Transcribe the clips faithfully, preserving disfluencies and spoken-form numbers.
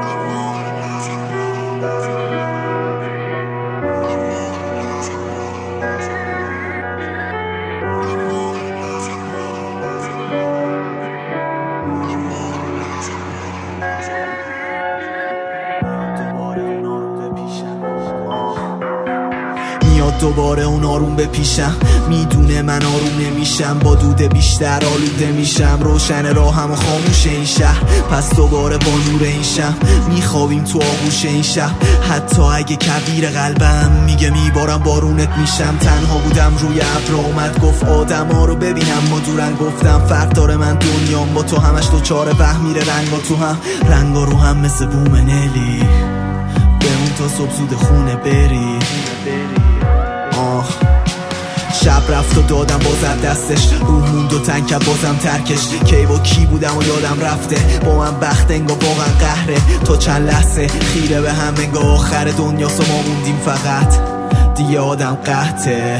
میاد دوباره اون آروم به پیشم، میدونه من آروم نمیشم، با دود بیشتر آلوده میشم، روشن راهم و خاموش این شهر، پس دوباره با نور این شم میخوابیم تو آغوش این شهر. حتی اگه کبیر قلبم میگه میبارم بارونت میشم، تنها بودم روی ابر اومد گفت آدم ها رو ببینم ما دورن، گفتم فرق داره من دنیام با تو همش دو چاره وهم میره رنگا تو هم، رنگا رو هم مثل بوم نلی، بمون تا صبح زود خونه بری. آه شب رفت و دادم بازم دستش، روح موند و تنگ کرد بازم ترکش، کی با کی بودم و یادم رفته، با من بخت انگار واقعا قهره، تو چند لحظه خیره به هم انگار آخر دنیاست و ما موندیم فقط دیگه آدم قحطه.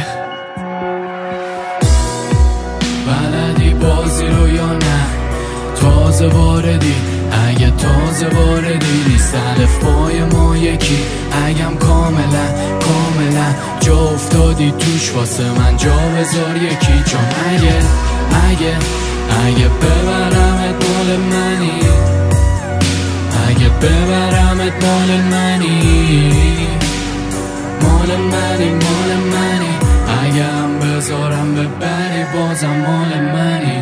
بلدی بازی رو یا نه تازه واردی، اگه تازه واردی نیست الفبای ما یکی، اگم کاملا کاملا جا افتادی توش واسه من جا بذار یکی، چون اگه اگه اگه ببرمت مال منی، اگه ببرمت مال منی، مال منی مال منی، اگه هم بذارم ببری بازم مال منی،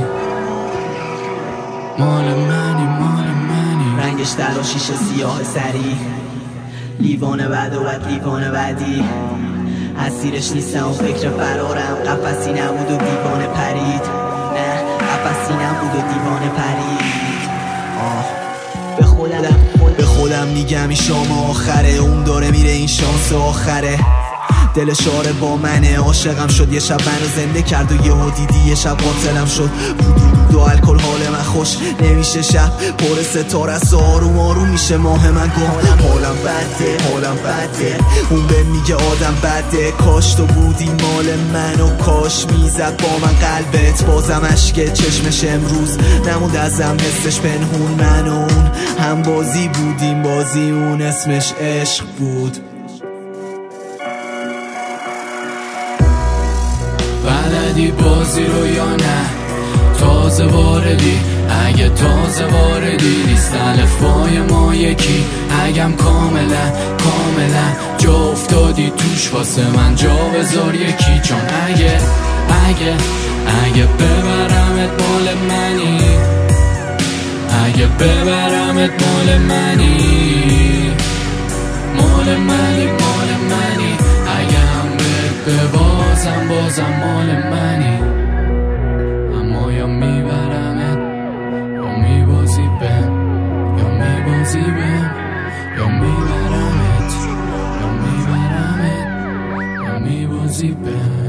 مال منی مال منی. رنگش در و شیشه سیاه سری، لیوان بعد و بعد لیوان بعدی، اسیرش نیستم و فکر فرارم، قفصی نبود و دیوانه پرید، نه قفصی نبود و دیوانه پرید. آه به خودم به خودم میگم این شام آخره، اون داره میره این شانس آخره، دل شاره با منه، عاشقم شد یه شب منو زنده کرد و یهو دیدی یه شب قاتلم شد، دو الکل حال من خوش نمیشه، شب پر ستاره است آروم آروم میشه ماه من گم، حالم بده حالم بده، اون به میگه آدم بده، کاش تو بودی مال من و کاش میزد با من قلبت، بازم عشق چشمش امروز نموند ازم حسش پنهون، من و اون هم بازی بودیم، بازی اون اسمش عشق بود. بلدی بازی رو یا نه تازه واردی، اگه تازه واردی نیست الفبای ما یکی، اگم کاملا کاملا جا افتادی توش واسه من جا بذار یکی، چون اگه اگه اگه ببرمت مال منی، اگه ببرمت مال منی، مال منی مال منی، اگه هم به بازم بازم مال منی، اما یا میبرمت یا میبازی بهم، یا میبازی بهم یا میبرمت، یا میبرمت یا میبازی بهم.